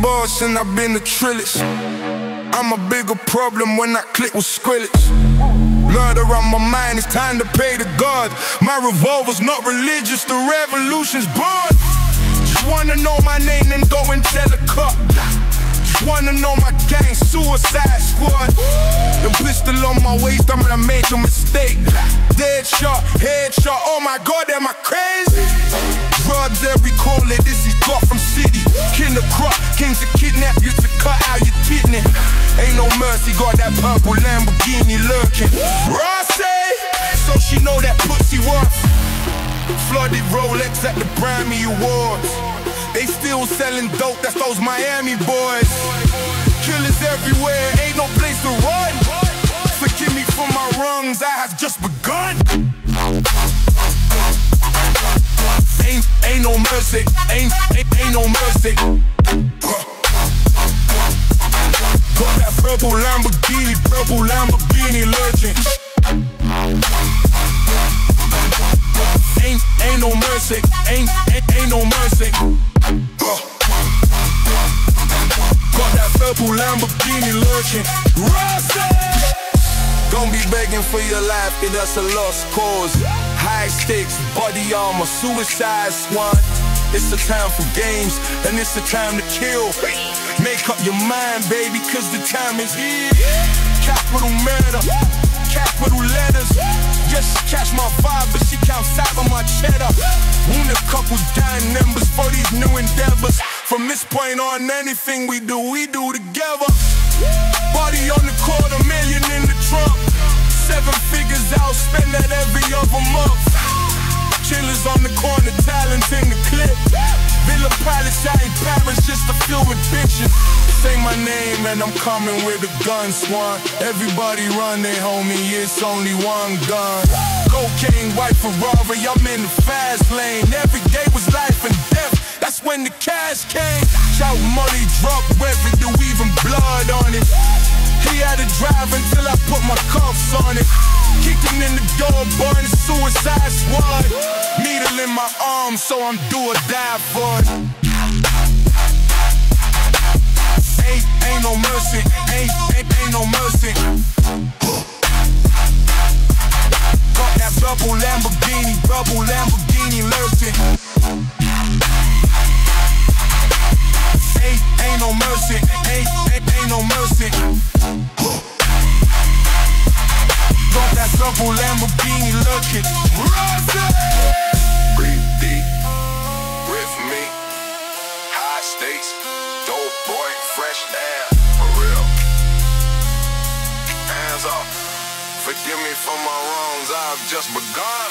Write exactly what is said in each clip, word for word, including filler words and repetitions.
boss and I've been the trillest. I'm a bigger problem when I click with Skrillex. Murder on my mind, it's time to pay the God. My revolver's not religious, the revolution's born. Just wanna know my name, then go and tell a cop. Just wanna know my gang, Suicide Squad. The pistol on my waist, I'm gonna make a mistake. Dead shot, head shot, oh my God, am I crazy? Drugs every corner, this is got from city. Kill the crop, came to kidnap you to cut out your kidney. Ain't no mercy, got that purple Lamborghini lurking. Rosé, so she know that pussy worth. Flooded Rolex at the Grammy Awards. They still selling dope, that's those Miami boys. Killers everywhere, ain't no place to run. Forgive me for my wrongs, I have just begun. Ain't, ain't no mercy, ain't, ain't, ain't no mercy. Got that purple Lamborghini, purple Lamborghini lurking. Ain't, ain't no mercy, ain't, ain't, ain't no mercy. Got that purple Lamborghini lurking. Rosé! Don't be begging for your life, it that's a lost cause. High stakes, body armor, Suicide Squad. It's a time for games, and it's a time to kill. Make up your mind, baby, cause the time is here. Capital murder, capital letters. Yes, she catch my vibe, but she counts out on my cheddar. Wound a couple dying members for these new endeavors. From this point on, anything we do, we do together. Body on the quarter million in the trunk. Seven figures out, spend that every other month. Killers on the corner, talent in the clip. Villa Palace out in Paris just to feel with bitches. Say my name and I'm coming with a gun, swan. Everybody run they homie, it's only one gun. Cocaine, white Ferrari, I'm in the fast lane. Every day was life and death, that's when the cash came. Shout money, drop residue, even blood on it. He had to drive until I put my cuffs on it. Kicked him in the door, born Suicide Squad. Needle in my arm, so I'm do or die for it. Ain't, ain't no mercy, ain't, ain't, ain't no mercy. Got that purple Lamborghini, purple Lamborghini lurking. Ain't, ain't no mercy, ain't, ain't, ain't no mercy. Got that purple Lamborghini lurking. Rosé! Breathe deep, with me. High stakes, dope boy, fresh air. For real. Hands up. Forgive me for my wrongs, I've just begun.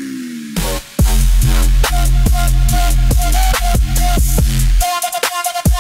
Falsely.